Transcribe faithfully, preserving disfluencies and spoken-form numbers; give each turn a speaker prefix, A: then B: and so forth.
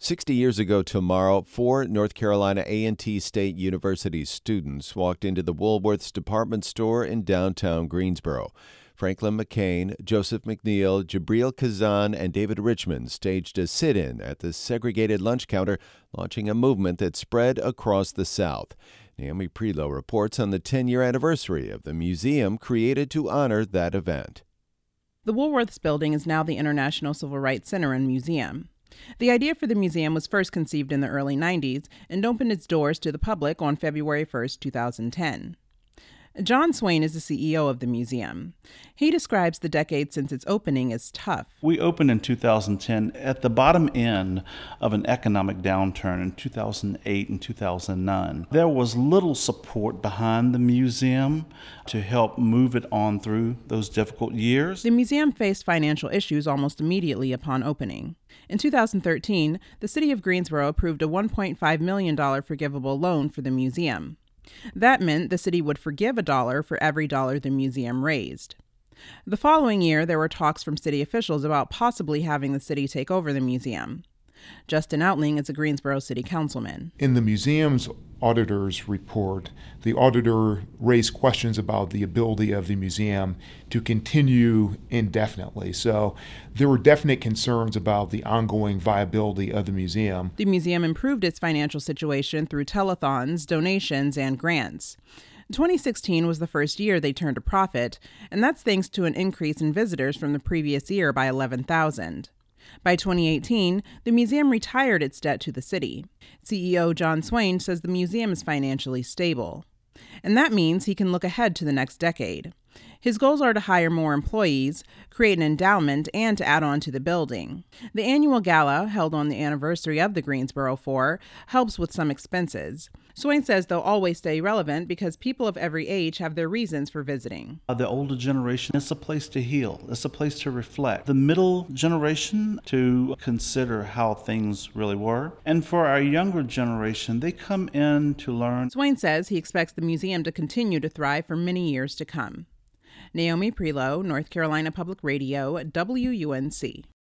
A: sixty years ago tomorrow, four North Carolina A and T State University students walked into the Woolworth's department store in downtown Greensboro. Franklin McCain, Joseph McNeil, Jabril Kazan, and David Richmond staged a sit-in at the segregated lunch counter, launching a movement that spread across the South. Naomi Prelow reports on the ten-year anniversary of the museum created to honor that event.
B: The Woolworths building is now the International Civil Rights Center and Museum. The idea for the museum was first conceived in the early nineties and opened its doors to the public on February first, two thousand ten. John Swain is the C E O of the museum. He describes the decade since its opening as tough.
C: We opened in two thousand ten at the bottom end of an economic downturn in two thousand eight and two thousand nine. There was little support behind the museum to help move it on through those difficult years.
B: The museum faced financial issues almost immediately upon opening. In two thousand thirteen, the city of Greensboro approved a one point five million dollars forgivable loan for the museum. That meant the city would forgive a dollar for every dollar the museum raised. The following year, there were talks from city officials about possibly having the city take over the museum. Justin Outling is a Greensboro city councilman.
D: In the museum's auditor's report, the auditor raised questions about the ability of the museum to continue indefinitely. So there were definite concerns about the ongoing viability of the museum.
B: The museum improved its financial situation through telethons, donations, and grants. twenty sixteen was the first year they turned a profit, and that's thanks to an increase in visitors from the previous year by eleven thousand. By twenty eighteen, the museum retired its debt to the city. C E O John Swain says the museum is financially stable. And that means he can look ahead to the next decade. His goals are to hire more employees, create an endowment, and to add on to the building. The annual gala, held on the anniversary of the Greensboro Four, helps with some expenses. Swain says they'll always stay relevant because people of every age have their reasons for visiting.
C: The older generation, it's a place to heal. It's a place to reflect. The middle generation, to consider how things really were. And for our younger generation, they come in to learn.
B: Swain says he expects the museum to continue to thrive for many years to come. Naomi Prelow, North Carolina Public Radio, W U N C.